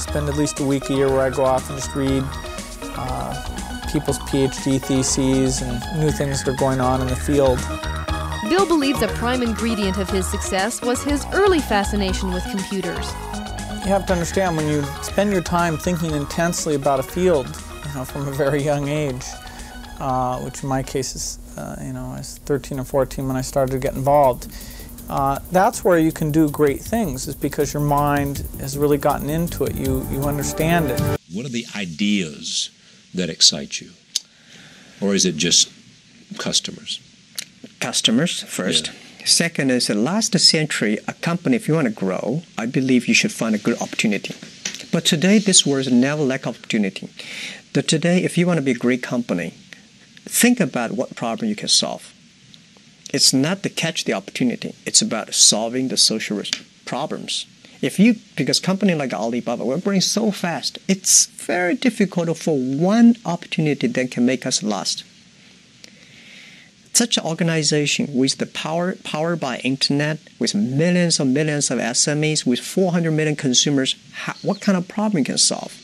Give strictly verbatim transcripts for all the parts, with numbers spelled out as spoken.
spend at least a week a year where I go off and just read uh, people's PhD theses and new things that are going on in the field. Bill believes a prime ingredient of his success was his early fascination with computers. You have to understand, when you spend your time thinking intensely about a field, you know, from a very young age, uh, which in my case is, uh, you know, I was thirteen or fourteen when I started to get involved, uh, that's where you can do great things, is because your mind has really gotten into it. You, you understand it. What are the ideas that excite you? Or is it just customers? Customers first. Yeah. Second is, the last century, a company, if you want to grow, I believe you should find a good opportunity. But today, this world never lack opportunity. But today, if you want to be a great company, think about what problem you can solve. It's not to catch the opportunity. It's about solving the social problems. If you, because company like Alibaba, we're growing so fast, it's very difficult for one opportunity that can make us last. Such an organization with the power powered by internet, with millions and millions of S M Es, with four hundred million consumers, how, what kind of problem you can solve?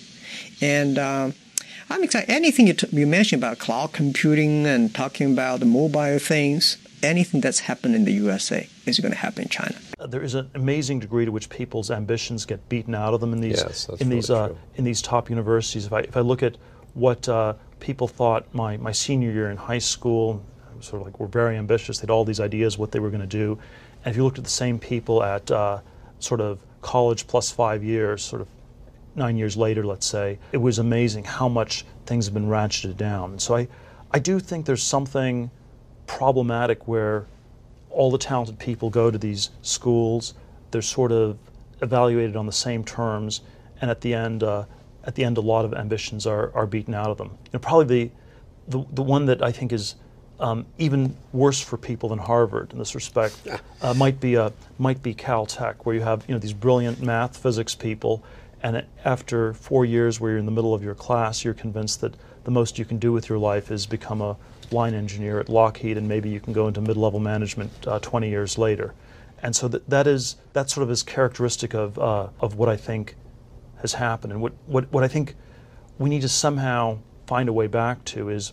And um, I'm excited. Anything you, t you mentioned about cloud computing and talking about the mobile things, anything that's happened in the U S A is going to happen in China. There is an amazing degree to which people's ambitions get beaten out of them in these yes, in these really uh, in these top universities. If I if I look at what uh, people thought my my senior year in high school, sort of like were very ambitious. They had all these ideas what they were going to do, and if you looked at the same people at uh, sort of college plus five years, sort of nine years later, let's say, it was amazing how much things have been ratcheted down. And so I, I do think there's something problematic where all the talented people go to these schools. They're sort of evaluated on the same terms, and at the end, uh, at the end, a lot of ambitions are are beaten out of them. You know, probably the the the one that I think is Um, even worse for people than Harvard in this respect uh, might be a might be Caltech, where you have you know these brilliant math physics people, and it, after four years where you're in the middle of your class, you're convinced that the most you can do with your life is become a line engineer at Lockheed, and maybe you can go into mid-level management uh, twenty years later. And so that that is that sort of is characteristic of uh, of what I think has happened, and what, what what I think we need to somehow find a way back to is.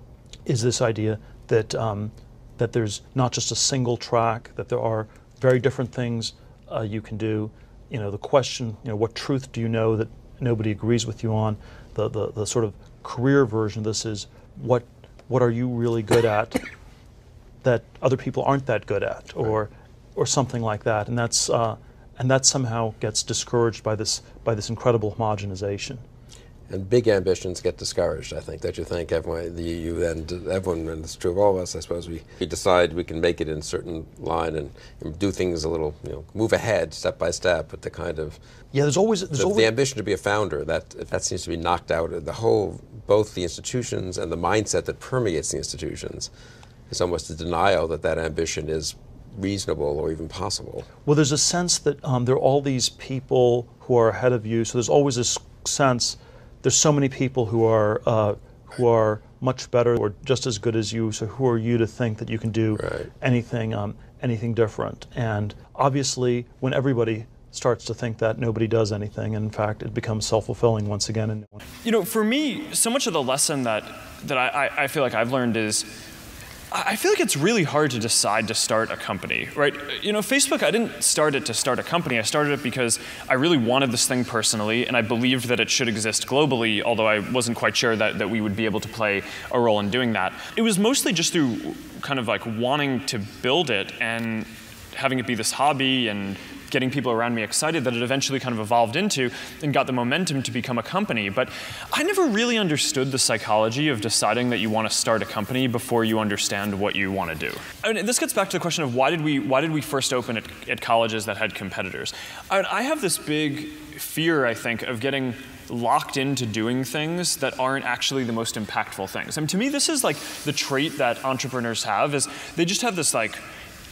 is this idea that um, that there's not just a single track, that there are very different things uh, you can do. You know, the question, you know, what truth do you know that nobody agrees with you on? The the, the sort of career version of this is what what are you really good at that other people aren't that good at, or or something like that, and that's uh, and that somehow gets discouraged by this by this incredible homogenization. And big ambitions get discouraged, I think, that you think everyone, the E U and everyone, and it's true of all of us, I suppose, we, we decide we can make it in a certain line and, and do things a little, you know, move ahead step by step, but the kind of... Yeah, there's always... There's the, always the ambition to be a founder, that that seems to be knocked out. The whole, both the institutions and the mindset that permeates the institutions is almost a denial that that ambition is reasonable or even possible. Well, there's a sense that um, there are all these people who are ahead of you, so there's always this sense there's so many people who are uh, who are much better or just as good as you. So who are you to think that you can do right. anything um, anything different? And obviously, when everybody starts to think that, nobody does anything. And in fact, it becomes self-fulfilling once again. And you know, for me, so much of the lesson that that I, I feel like I've learned is, I feel like it's really hard to decide to start a company, right? You know, Facebook, I didn't start it to start a company. I started it because I really wanted this thing personally, and I believed that it should exist globally, although I wasn't quite sure that, that we would be able to play a role in doing that. It was mostly just through kind of like wanting to build it and having it be this hobby and getting people around me excited that it eventually kind of evolved into and got the momentum to become a company. But I never really understood the psychology of deciding that you want to start a company before you understand what you want to do. I mean, this gets back to the question of why did we why did we first open at, at colleges that had competitors? I, mean, I have this big fear, I think, of getting locked into doing things that aren't actually the most impactful things. I mean, to me, this is like the trait that entrepreneurs have, is they just have this like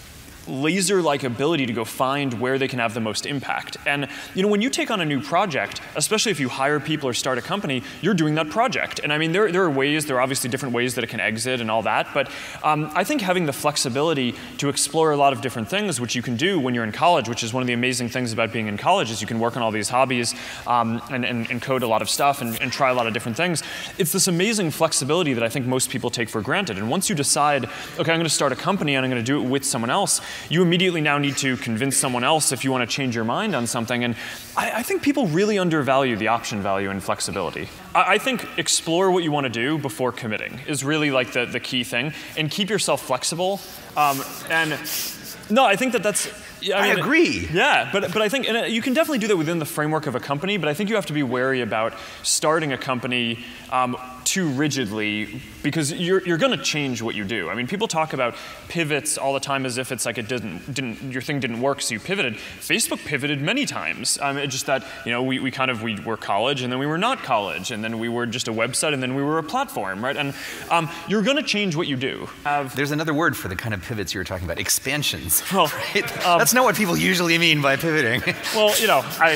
laser-like ability to go find where they can have the most impact. And you know, when you take on a new project, especially if you hire people or start a company, you're doing that project. And I mean, there, there are ways, there are obviously different ways that it can exit and all that, but um, I think having the flexibility to explore a lot of different things, which you can do when you're in college, which is one of the amazing things about being in college, is you can work on all these hobbies um, and, and, and code a lot of stuff and, and try a lot of different things. It's this amazing flexibility that I think most people take for granted. And once you decide, okay, I'm going to start a company and I'm going to do it with someone else, you immediately now need to convince someone else if you want to change your mind on something. And I, I think people really undervalue the option value and flexibility. I, I think explore what you want to do before committing is really like the, the key thing. And keep yourself flexible. Um, and no, I think that that's... Yeah, I, mean, I agree. Yeah, but but I think and you can definitely do that within the framework of a company, but I think you have to be wary about starting a company um, too rigidly, because you're you're going to change what you do. I mean, people talk about pivots all the time as if it's like it didn't didn't your thing didn't work, so you pivoted. Facebook pivoted many times. Um, it's just that you know we we kind of we were college and then we were not college, and then we were just a website and then we were a platform, right? And um, you're going to change what you do. Have, There's another word for the kind of pivots you were talking about: expansions. Well, right? um, That's not what people usually mean by pivoting. Well, you know, I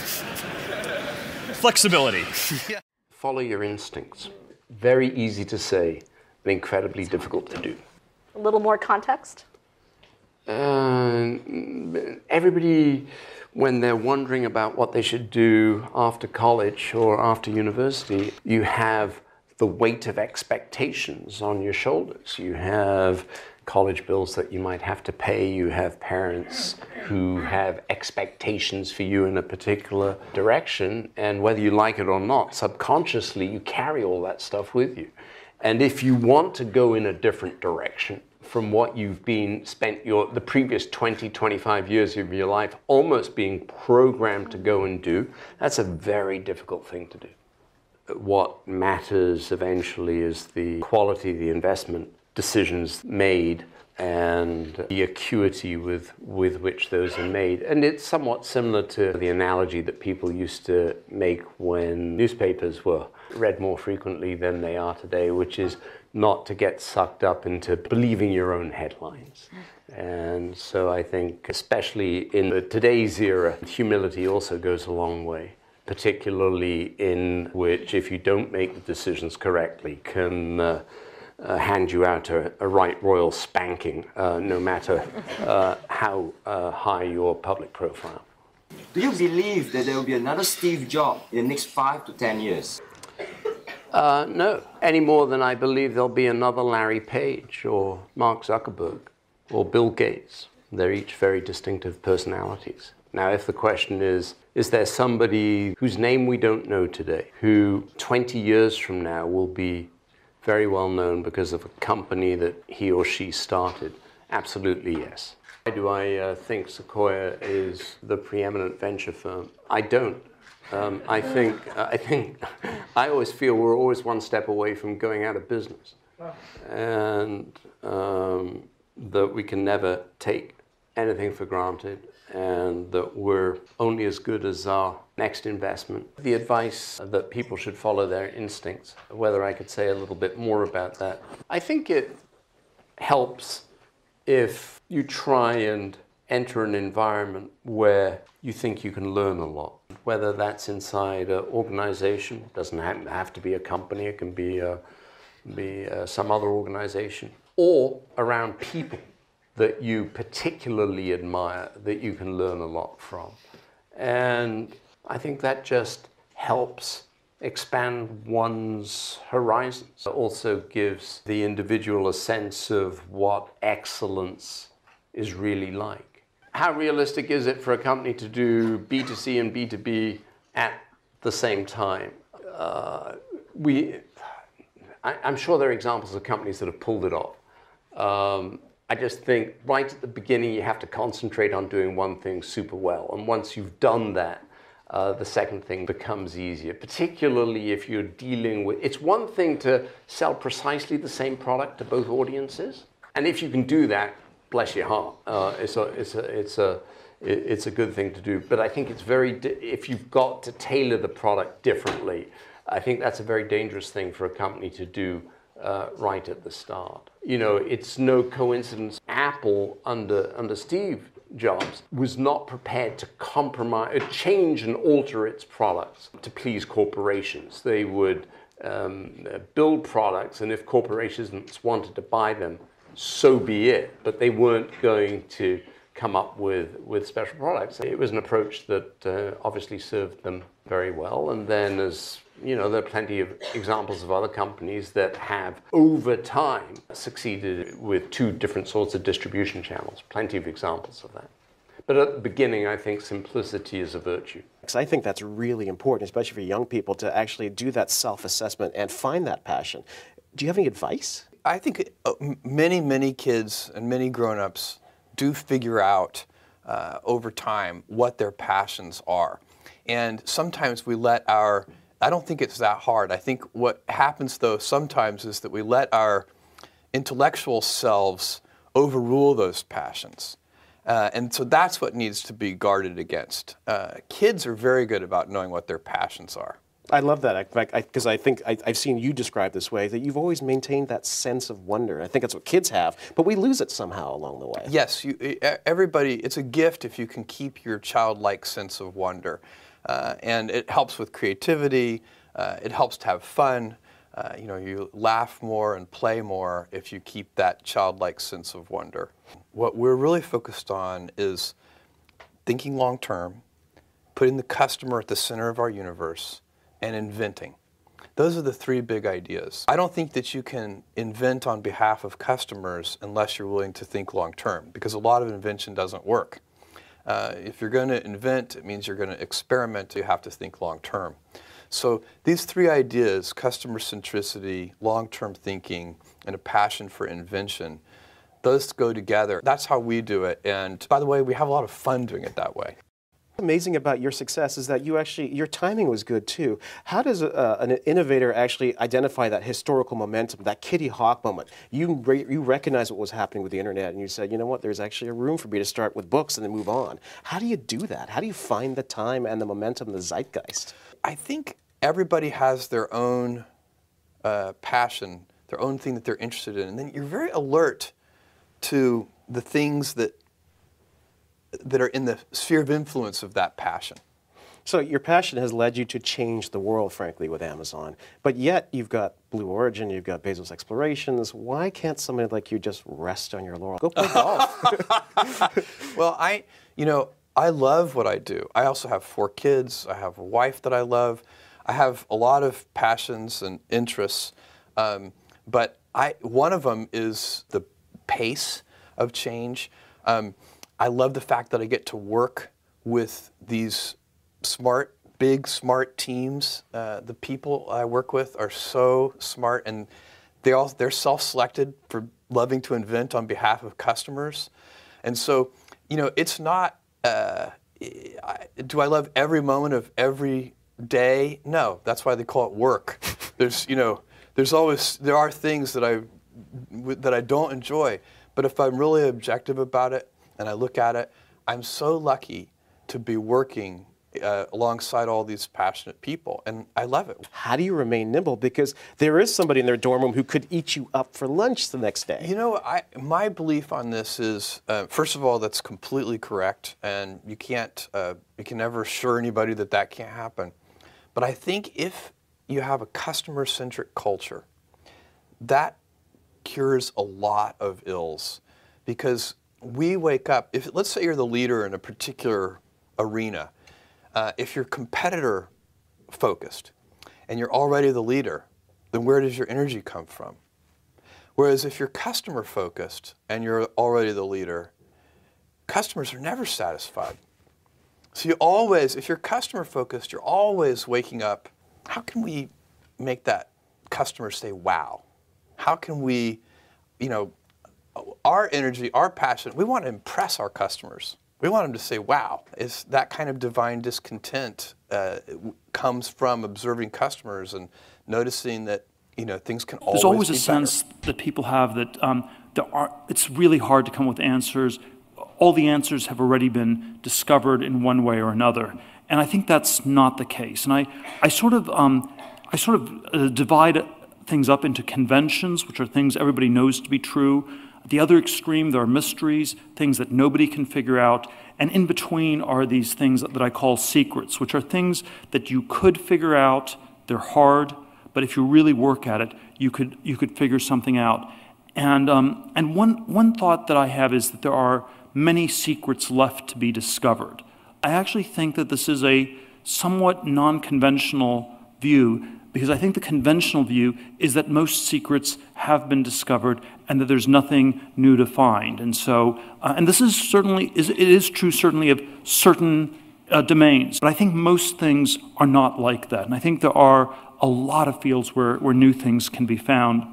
flexibility. Yeah. Follow your instincts. Very easy to say, and incredibly difficult to do. A little more context? Uh, everybody, when they're wondering about what they should do after college or after university, you have the weight of expectations on your shoulders. You have college bills that you might have to pay. You have parents who have expectations for you in a particular direction, and whether you like it or not, subconsciously you carry all that stuff with you. And if you want to go in a different direction from what you've been spent your the previous twenty, twenty-five years of your life almost being programmed to go and do, that's a very difficult thing to do. What matters eventually is the quality of the investment decisions made and the acuity with, with which those are made. And it's somewhat similar to the analogy that people used to make when newspapers were read more frequently than they are today, which is not to get sucked up into believing your own headlines. And so I think, especially in today's era, humility also goes a long way, particularly in which, if you don't make the decisions correctly, can uh, Uh, hand you out a, a right royal spanking, uh, no matter uh, how uh, high your public profile. Do you believe that there will be another Steve Jobs in the next five to ten years? Uh, no, any more than I believe there'll be another Larry Page or Mark Zuckerberg or Bill Gates. They're each very distinctive personalities. Now, if the question is, is there somebody whose name we don't know today, who twenty years from now will be very well known because of a company that he or she started? Absolutely, yes. Why do I uh, think Sequoia is the preeminent venture firm? I don't. Um, I think uh, I think I always feel we're always one step away from going out of business, and um, that we can never take anything for granted, and that we're only as good as our next investment. The advice that people should follow their instincts, whether I could say a little bit more about that. I think it helps if you try and enter an environment where you think you can learn a lot, whether that's inside an organization. It doesn't have to be a company, it can be, uh, be uh, some other organization, or around people that you particularly admire, that you can learn a lot from. And I think that just helps expand one's horizons. It also gives the individual a sense of what excellence is really like. How realistic is it for a company to do B two C and B two B at the same time? Uh, we, I, I'm sure there are examples of companies that have pulled it off. Um, I just think right at the beginning you have to concentrate on doing one thing super well. And once you've done that, uh, the second thing becomes easier, particularly if you're dealing with, it's one thing to sell precisely the same product to both audiences. And if you can do that, bless your heart, uh, it's, a, it's, a, it's, a, it's a good thing to do. But I think it's very, if you've got to tailor the product differently, I think that's a very dangerous thing for a company to do uh, right at the start. You know, it's no coincidence Apple under, under Steve Jobs was not prepared to compromise, change and alter its products to please corporations. They would um, build products, and if corporations wanted to buy them, so be it. But they weren't going to come up with, with special products. It was an approach that uh, obviously served them very well. And then, as you know, there are plenty of examples of other companies that have, over time, succeeded with two different sorts of distribution channels. Plenty of examples of that. But at the beginning, I think simplicity is a virtue. Because I think that's really important, especially for young people, to actually do that self-assessment and find that passion. Do you have any advice? I think many, many kids and many grown-ups do figure out uh, over time what their passions are. And sometimes we let our, I don't think it's that hard. I think what happens though sometimes is that we let our intellectual selves overrule those passions. Uh, and so that's what needs to be guarded against. Uh, kids are very good about knowing what their passions are. I love that, because I, I think I, I've seen you describe this way, that you've always maintained that sense of wonder. I think that's what kids have, but we lose it somehow along the way. Yes, you, everybody, it's a gift if you can keep your childlike sense of wonder. Uh, and it helps with creativity, uh, it helps to have fun. Uh, you know, you laugh more and play more if you keep that childlike sense of wonder. What we're really focused on is thinking long term, putting the customer at the center of our universe, and inventing. Those are the three big ideas. I don't think that you can invent on behalf of customers unless you're willing to think long term, because a lot of invention doesn't work. Uh, if you're going to invent, it means you're going to experiment, you have to think long term. So these three ideas, customer centricity, long-term thinking, and a passion for invention, those go together. That's how we do it. And by the way, we have a lot of fun doing it that way. What's amazing about your success is that you actually, your timing was good too. How does a, an innovator actually identify that historical momentum, that Kitty Hawk moment? You, re, you recognize what was happening with the internet and you said, you know what, there's actually a room for me to start with books and then move on. How do you do that? How do you find the time and the momentum, the zeitgeist? I think everybody has their own uh, passion, their own thing that they're interested in, and then you're very alert to the things that that are in the sphere of influence of that passion. So your passion has led you to change the world, frankly, with Amazon. But yet you've got Blue Origin, you've got Bezos Explorations. Why can't somebody like you just rest on your laurels? Go play golf. Well, I, you know, I love what I do. I also have four kids. I have a wife that I love. I have a lot of passions and interests. Um, but I, one of them is the pace of change. Um, I love the fact that I get to work with these smart, big, smart teams. Uh, the people I work with are so smart, and they all, they're self-selected for loving to invent on behalf of customers. And so, you know, it's not, uh, I, do I love every moment of every day? No, that's why they call it work. There's, you know, there's always, there are things that I, that I don't enjoy, but if I'm really objective about it, and I look at it, I'm so lucky to be working uh, alongside all these passionate people, and I love it. How do you remain nimble? Because there is somebody in their dorm room who could eat you up for lunch the next day. You know, I, my belief on this is, uh, first of all, that's completely correct, and you can't, uh, you can never assure anybody that that can't happen. But I think if you have a customer-centric culture, that cures a lot of ills, because we wake up, if let's say you're the leader in a particular arena, uh, if you're competitor focused and you're already the leader, then where does your energy come from? Whereas if you're customer focused and you're already the leader, customers are never satisfied. So you always, if you're customer focused, you're always waking up, how can we make that customer say wow? How can we, you know, our energy, our passion, we want to impress our customers. We want them to say, wow. It's that kind of divine discontent uh, comes from observing customers and noticing that, you know, things can always be better. There's always a sense that people have that um, there are, it's really hard to come up with answers. All the answers have already been discovered in one way or another. And I think that's not the case. And I, I sort of, um, I sort of uh, divide things up into conventions, which are things everybody knows to be true. At the other extreme, there are mysteries, things that nobody can figure out. And in between are these things that I call secrets, which are things that you could figure out. They're hard, but if you really work at it, you could you could figure something out. And um, and one one thought that I have is that there are many secrets left to be discovered. I actually think that this is a somewhat non-conventional view, because I think the conventional view is that most secrets have been discovered and that there's nothing new to find. And so, uh, and this is certainly, is, it is true certainly of certain uh, domains, but I think most things are not like that. And I think there are a lot of fields where, where new things can be found.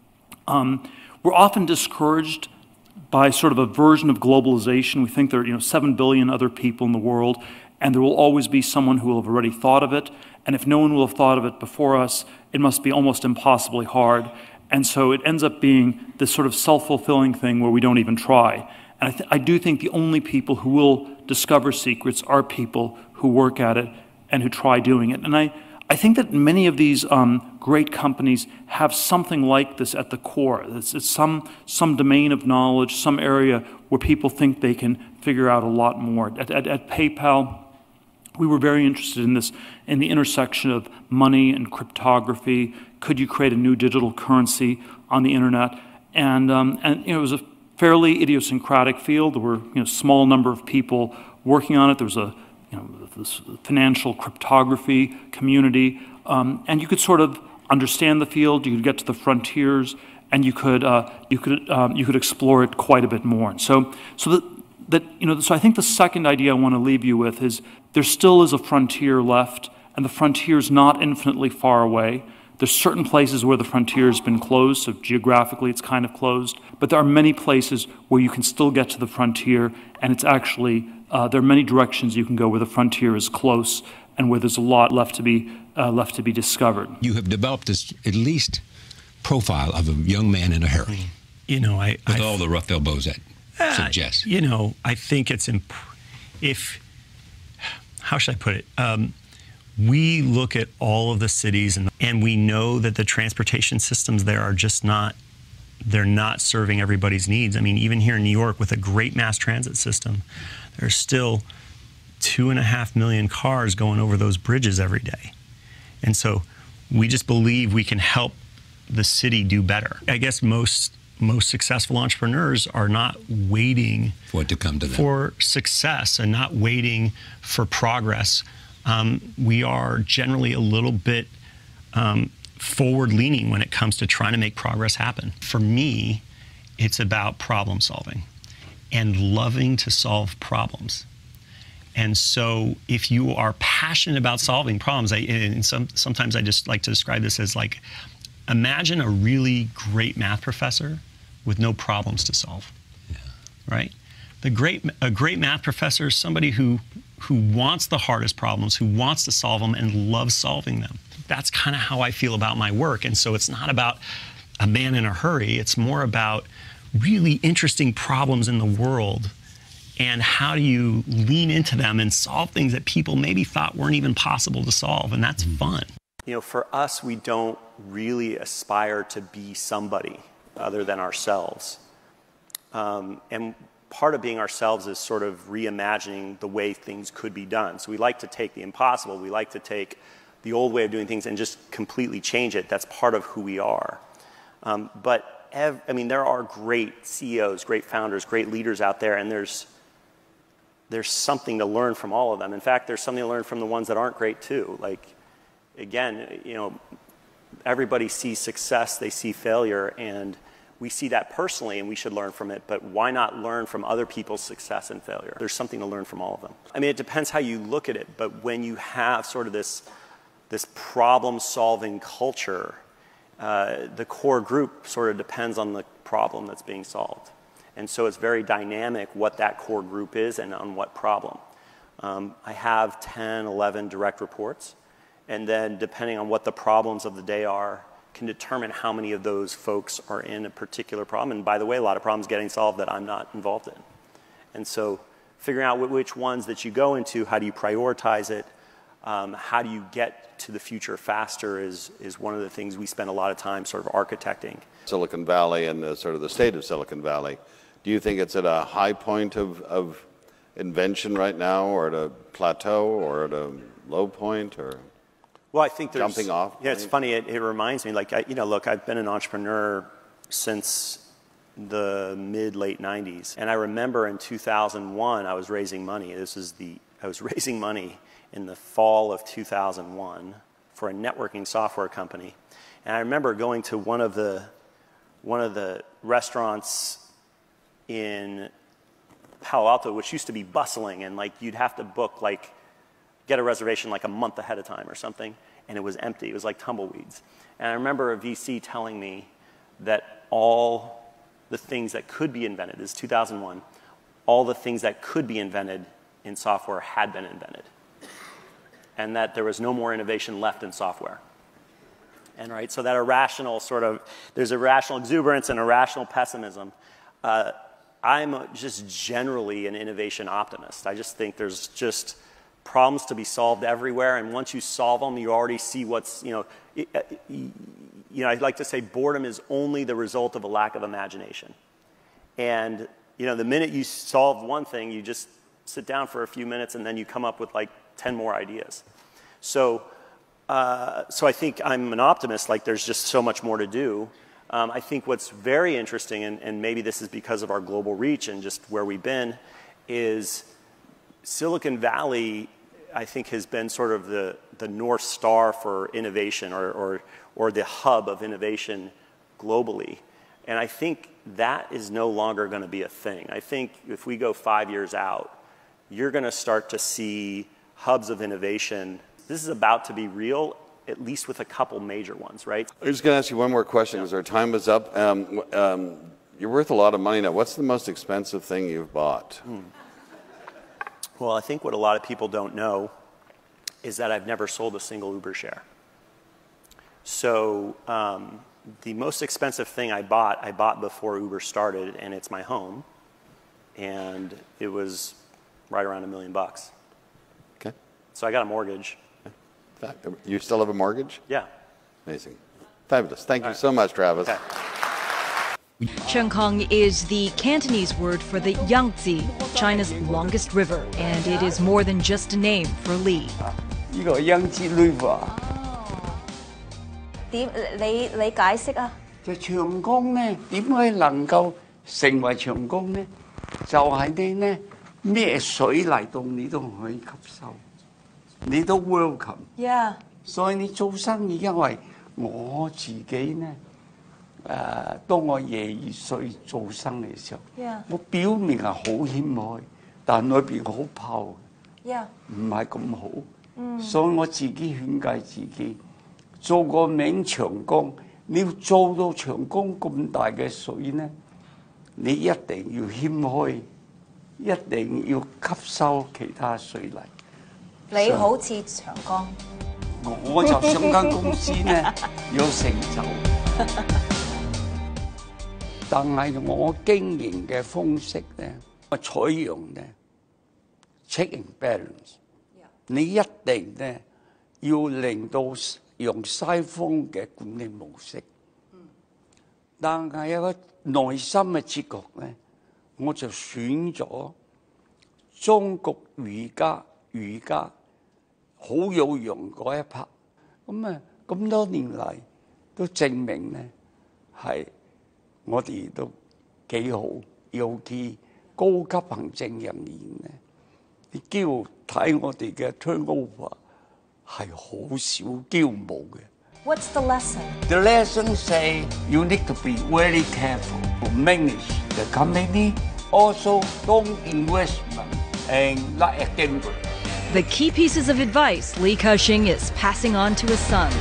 Um, we're often discouraged by sort of a version of globalization. We think there are you know, seven billion other people in the world, and there will always be someone who will have already thought of it. And if no one will have thought of it before us, it must be almost impossibly hard. And so it ends up being this sort of self-fulfilling thing where we don't even try. And I, th I do think the only people who will discover secrets are people who work at it and who try doing it. And I, I think that many of these um, great companies have something like this at the core. It's, it's some, some domain of knowledge, some area where people think they can figure out a lot more. At, at, at PayPal, we were very interested in this, in the intersection of money and cryptography. Could you create a new digital currency on the internet? And, um, and you know, it was a fairly idiosyncratic field. There were you know, a small number of people working on it. There was a you know, this financial cryptography community. Um, and you could sort of understand the field, you could get to the frontiers, and you could, uh, you could, um, you could explore it quite a bit more. And so, so that, that, you know, so I think the second idea I want to leave you with is there still is a frontier left, and the frontier is not infinitely far away. There's certain places where the frontier has been closed, so geographically it's kind of closed, but there are many places where you can still get to the frontier, and it's actually, uh, there are many directions you can go where the frontier is close and where there's a lot left to be, uh, left to be discovered. You have developed this, at least, profile of a young man in a hurry. You know, I... With I, all the rough elbows that uh, suggest. You know, I think it's, imp if, how should I put it? Um, we look at all of the cities and, and we know that the transportation systems there are just not, they're not serving everybody's needs. I mean, even here in New York with a great mass transit system, there's still two and a half million cars going over those bridges every day. And so we just believe we can help the city do better. I guess most most successful entrepreneurs are not waiting for it to come to them. For success and not waiting for progress. Um, we are generally a little bit um, forward-leaning when it comes to trying to make progress happen. For me, it's about problem solving and loving to solve problems. And so if you are passionate about solving problems, I, and some, sometimes I just like to describe this as like, imagine a really great math professor with no problems to solve, yeah. Right? The great, a great math professor is somebody who, who wants the hardest problems, who wants to solve them and loves solving them. That's kind of how I feel about my work. And so it's not about a man in a hurry. It's more about really interesting problems in the world and how do you lean into them and solve things that people maybe thought weren't even possible to solve, and that's fun. You know, for us, we don't really aspire to be somebody other than ourselves. Um, and part of being ourselves is sort of reimagining the way things could be done. So we like to take the impossible, we like to take the old way of doing things and just completely change it. That's part of who we are. Um, but, ev I mean, there are great C E Os, great founders, great leaders out there, and there's there's something to learn from all of them. In fact, there's something to learn from the ones that aren't great too. Like, again, you know, everybody sees success, they see failure, and we see that personally and we should learn from it, but why not learn from other people's success and failure? There's something to learn from all of them. I mean, it depends how you look at it, but when you have sort of this, this problem-solving culture, uh, the core group sort of depends on the problem that's being solved. And so it's very dynamic what that core group is and on what problem. Um, I have ten, eleven direct reports, and then depending on what the problems of the day are, can determine how many of those folks are in a particular problem. And by the way, a lot of problems getting solved that I'm not involved in. And so figuring out which ones that you go into, how do you prioritize it, Um, how do you get to the future faster is, is one of the things we spend a lot of time sort of architecting. Silicon Valley and the, sort of the state of Silicon Valley, do you think it's at a high point of, of invention right now, or at a plateau, or at a low point, or well, I think there's, jumping off? Yeah, it's funny. It, it reminds me, like, I, you know, look, I've been an entrepreneur since the mid late nineties, and I remember in two thousand one I was raising money. This is the I was raising money in the fall of two thousand one for a networking software company, and I remember going to one of the one of the restaurants in Palo Alto, which used to be bustling, and like you'd have to book, like, get a reservation like a month ahead of time or something, and it was empty. It was like tumbleweeds. And I remember a V C telling me that all the things that could be invented, this is two thousand one, all the things that could be invented in software had been invented, and that there was no more innovation left in software. And right, so that irrational sort of, there's irrational exuberance and irrational pessimism. Uh, I'm just generally an innovation optimist. I just think there's just problems to be solved everywhere, and once you solve them, you already see what's, you know, you know, I like to say boredom is only the result of a lack of imagination. And, you know, the minute you solve one thing, you just sit down for a few minutes and then you come up with like ten more ideas. So, uh, so I think I'm an optimist, like there's just so much more to do. Um, I think what's very interesting, and, and maybe this is because of our global reach and just where we've been, is Silicon Valley, I think, has been sort of the, the North Star for innovation, or, or, or the hub of innovation globally. And I think that is no longer going to be a thing. I think if we go five years out, you're going to start to see hubs of innovation. This is about to be real, at least with a couple major ones, right? I'm just going to ask you one more question because our time is up. Um, um, you're worth a lot of money now. What's the most expensive thing you've bought? Hmm. Well, I think what a lot of people don't know is that I've never sold a single Uber share. So um, the most expensive thing I bought, I bought before Uber started, and it's my home. And it was right around a million bucks. Okay. So I got a mortgage. You still have a mortgage? Yeah. Amazing. Fabulous. Thank you so much, Travis. Okay. Chengkong is the Cantonese word for the Yangtze, China's longest river, and it is more than just a name for Li. 呢個 Yangtze River 點你你解釋啊？ 就長江咧點解能夠成為長江咧？就係你咧咩水嚟到你都可以吸收，你都 welcome。 Yeah。 所以你做生意，因為我自己咧。 誒、uh, 當我廿二歲做生意嘅時候， yeah. 我表面係好謙虛，但裏邊好泡， yeah. 唔係咁好。 嗯、 所以我自己勸誡自己，做個名長江，你要做到長江咁大嘅水呢，你一定要謙虛，一定要吸收其他水嚟。 你好似長江， 我就想間公司呢有成就。但係我經營嘅方式咧，我採用咧 check and balance。你一定咧要令到用西方嘅管理模式，但係有個內心嘅哲學咧，我就選咗中國儒家儒家好有用嗰一 part。咁啊咁多年嚟都證明咧係。 我哋都幾好，尤其高級行政人員咧，你驕睇我哋嘅 turnover 係好少驕傲嘅。 What's the lesson? The lesson say you need to be very careful to manage the company. Also, don't investment and like a gambler. The key pieces of advice Li Ka-shing is passing on to his sons.